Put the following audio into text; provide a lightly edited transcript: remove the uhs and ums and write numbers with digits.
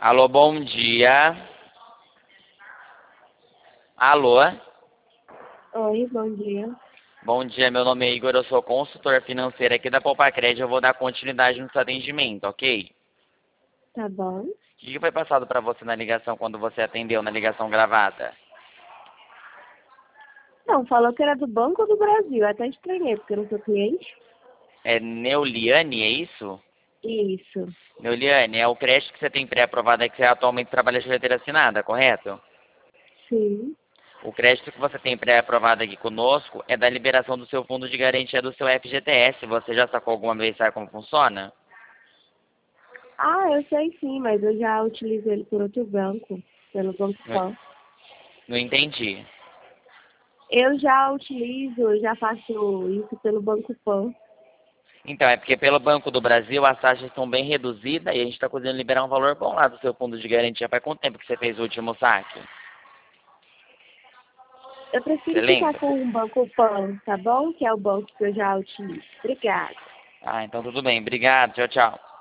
Alô, bom dia. Alô? Oi, bom dia. Bom dia, meu nome é Igor, eu sou consultor financeiro aqui da Poupacred. Eu vou dar continuidade no seu atendimento, ok? Tá bom. O que foi passado para você na ligação quando você atendeu na ligação gravada? Não, falou que era do Banco do Brasil. Eu até estranhei, porque eu não sou cliente. É Neuliane, é isso? Isso. Neuliane, é o crédito que você tem pré-aprovado é que você atualmente trabalha de carteira assinada, correto? Sim. O crédito que você tem pré-aprovado aqui conosco é da liberação do seu fundo de garantia do seu FGTS. Você já sacou alguma vez, sabe como funciona? Ah, eu sei sim, mas eu já utilizo ele por outro banco, pelo Banco Não, Pan. não entendi. Eu já utilizo, eu já faço isso pelo Banco Pan. Então, é porque pelo Banco do Brasil as taxas estão bem reduzidas e a gente está conseguindo liberar um valor bom lá do seu fundo de garantia. Faz quanto tempo que você fez o último saque? Eu Você prefiro ficar lembra? com o Banco Pan, tá bom? Que é o banco que eu já utilizo. Obrigada. Ah, então tudo bem. Obrigado. Tchau, tchau.